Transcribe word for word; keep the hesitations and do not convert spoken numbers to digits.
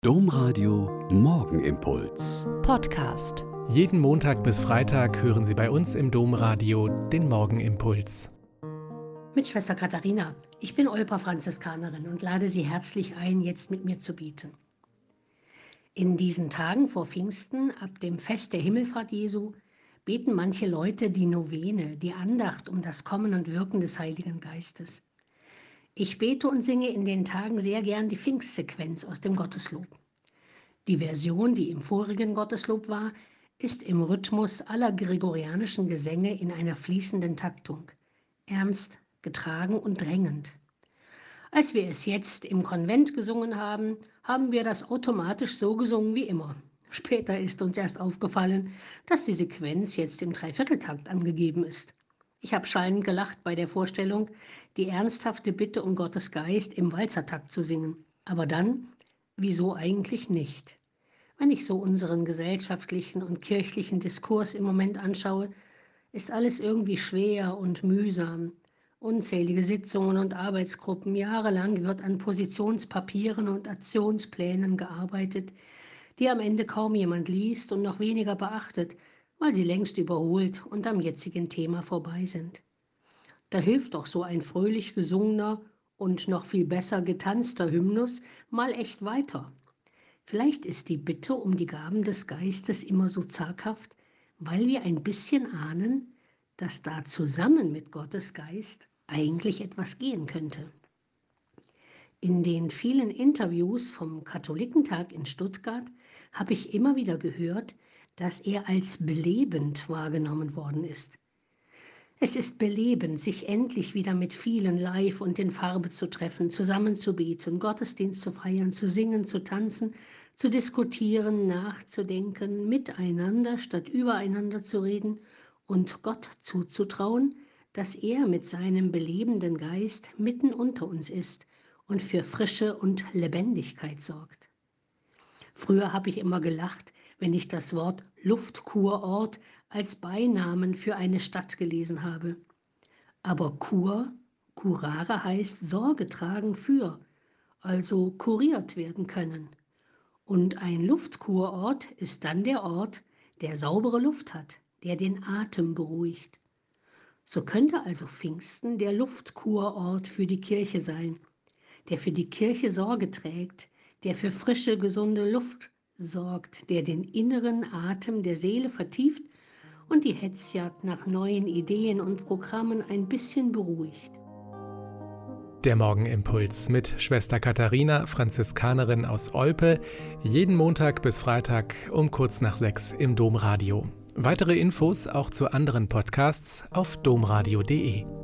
Domradio Morgenimpuls. Podcast. Jeden Montag bis Freitag hören Sie bei uns im Domradio den Morgenimpuls. Mit Schwester Katharina. Ich bin Olper Franziskanerin und lade Sie herzlich ein, jetzt mit mir zu beten. In diesen Tagen vor Pfingsten, ab dem Fest der Himmelfahrt Jesu, beten manche Leute die Novene, die Andacht um das Kommen und Wirken des Heiligen Geistes. Ich bete und singe in den Tagen sehr gern die Pfingstsequenz aus dem Gotteslob. Die Version, die im vorigen Gotteslob war, ist im Rhythmus aller gregorianischen Gesänge in einer fließenden Taktung, ernst, getragen und drängend. Als wir es jetzt im Konvent gesungen haben, haben wir das automatisch so gesungen wie immer. Später ist uns erst aufgefallen, dass die Sequenz jetzt im Dreivierteltakt angegeben ist. Ich habe schallend gelacht bei der Vorstellung, die ernsthafte Bitte um Gottes Geist im Walzertakt zu singen. Aber dann, wieso eigentlich nicht? Wenn ich so unseren gesellschaftlichen und kirchlichen Diskurs im Moment anschaue, ist alles irgendwie schwer und mühsam. Unzählige Sitzungen und Arbeitsgruppen, jahrelang wird an Positionspapieren und Aktionsplänen gearbeitet, die am Ende kaum jemand liest und noch weniger beachtet, weil sie längst überholt und am jetzigen Thema vorbei sind. Da hilft doch so ein fröhlich gesungener und noch viel besser getanzter Hymnus mal echt weiter. Vielleicht ist die Bitte um die Gaben des Geistes immer so zaghaft, weil wir ein bisschen ahnen, dass da zusammen mit Gottes Geist eigentlich etwas gehen könnte. In den vielen Interviews vom Katholikentag in Stuttgart habe ich immer wieder gehört, dass er als belebend wahrgenommen worden ist. Es ist belebend, sich endlich wieder mit vielen live und in Farbe zu treffen, zusammenzubeten, Gottesdienst zu feiern, zu singen, zu tanzen, zu diskutieren, nachzudenken, miteinander statt übereinander zu reden und Gott zuzutrauen, dass er mit seinem belebenden Geist mitten unter uns ist und für Frische und Lebendigkeit sorgt. Früher habe ich immer gelacht, wenn ich das Wort Luftkurort als Beinamen für eine Stadt gelesen habe. Aber Kur, curare heißt Sorge tragen für, also kuriert werden können. Und ein Luftkurort ist dann der Ort, der saubere Luft hat, der den Atem beruhigt. So könnte also Pfingsten der Luftkurort für die Kirche sein, der für die Kirche Sorge trägt, der für frische, gesunde Luft sorgt, der den inneren Atem der Seele vertieft und die Hetzjagd nach neuen Ideen und Programmen ein bisschen beruhigt. Der Morgenimpuls mit Schwester Katharina, Franziskanerin aus Olpe, jeden Montag bis Freitag um kurz nach sechs im Domradio. Weitere Infos auch zu anderen Podcasts auf domradio punkt de.